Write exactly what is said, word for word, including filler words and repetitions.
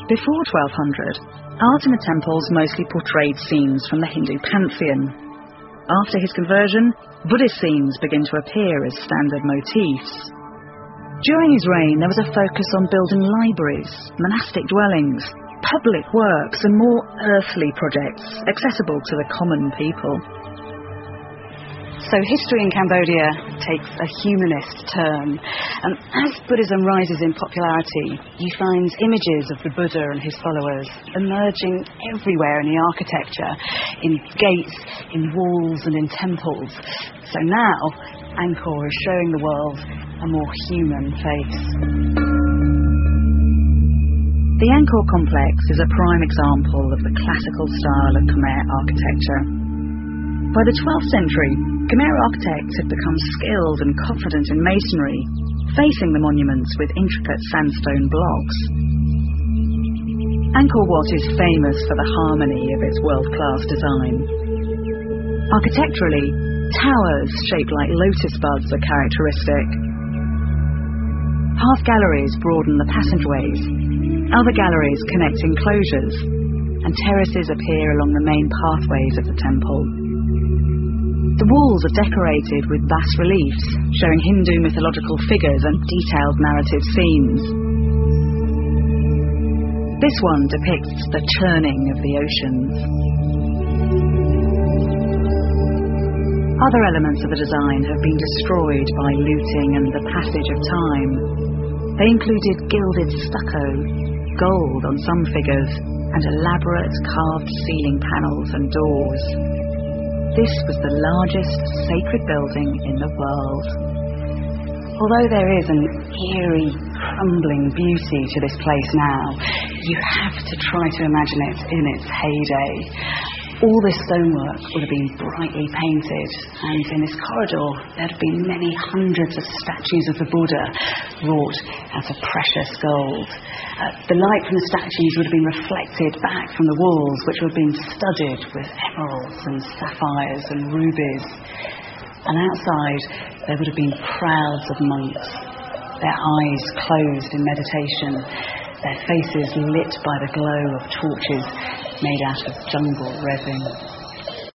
Before twelve hundred, art in the temples mostly portrayed scenes from the Hindu pantheon. After his conversion, Buddhist scenes begin to appear as standard motifs. During his reign, there was a focus on building libraries, monastic dwellings, public works and more earthly projects accessible to the common people. So history in Cambodia takes a humanist turn, and as Buddhism rises in popularity, you find images of the Buddha and his followers emerging everywhere in the architecture, in gates, in walls and in temples. So now, Angkor is showing the world a more human face. The Angkor complex is a prime example of the classical style of Khmer architecture. By the twelfth century, Khmer architects had become skilled and confident in masonry, facing the monuments with intricate sandstone blocks. Angkor Wat is famous for the harmony of its world-class design. Architecturally, towers shaped like lotus buds are characteristic. Half-galleries broaden the passageways, other galleries connect enclosures, and terraces appear along the main pathways of the temple. The walls are decorated with bas-reliefs, showing Hindu mythological figures and detailed narrative scenes. This one depicts the churning of the oceans. Other elements of the design have been destroyed by looting and the passage of time. They included gilded stucco, gold on some figures, and elaborate carved ceiling panels and doors. This was the largest sacred building in the world. Although there is an eerie, crumbling beauty to this place now, you have to try to imagine it in its heyday. All this stonework would have been brightly painted, and in this corridor there had been many hundreds of statues of the Buddha wrought out of precious gold. Uh, the light from the statues would have been reflected back from the walls, which would have been studded with emeralds and sapphires and rubies. And outside there would have been crowds of monks, their eyes closed in meditation, their faces lit by the glow of torches made out of jungle resin.